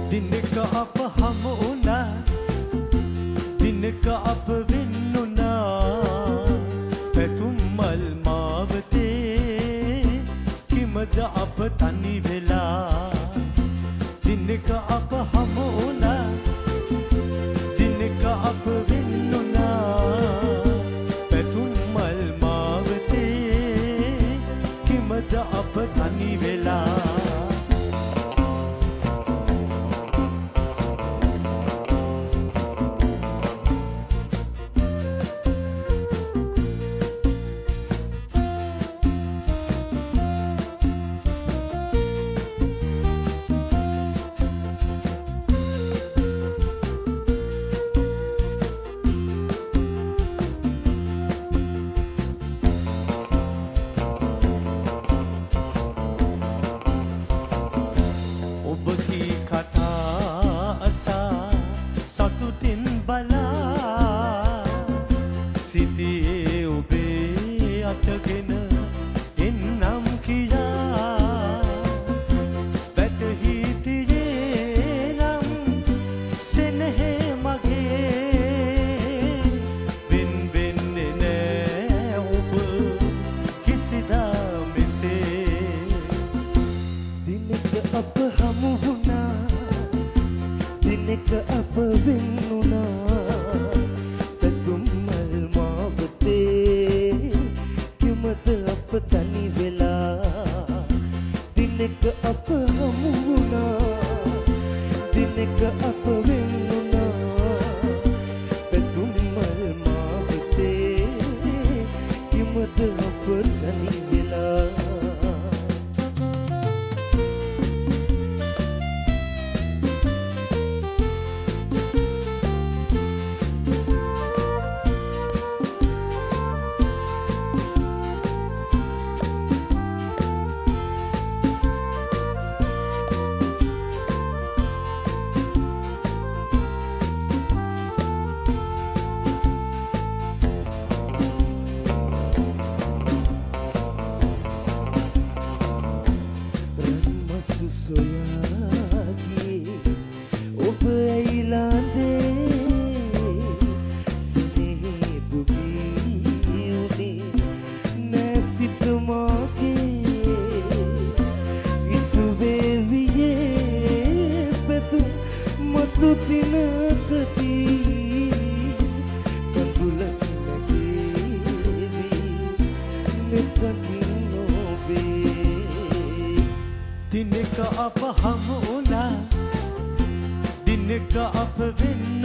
දිනක අප හමු වුණා දිනක අප වෙන්නුණා පැතුම් මල් මාවතේ කිමද අප තනි වෙලා දිනක අප හමු වුණා දිනක අප වෙන්නුණා පැතුම් මල් මාවතේ කිමද අප තනි වෙලා සිටියේ ඔබේ අතගෙන එන්නම් කියා වැටහි තියේ නම් සෙනෙහේ මගේ වෙන් වෙන්නේ නෑ ඔබ කිසිදා මෙසේ දිනක අප හමු වුණා දිනක අප වෙන්නුණා තනි වෙලා දිනක අප හමු වුණා දිනක අප වෙන්නුණා පැතුම් මල් මාවතේ කිමද අප තනි වෙලා සොයාගේ ඔබ ඇයිලාදේ සෙනෙහි බුබී උනේ නැසිත මාගේ ඉතු වේවියේ පැතු මතු දිනකදී කඳුලක් නැගේවි මෙතකින් ඔබේ දිනක අප හමු වුණා දිනක අප වෙන්න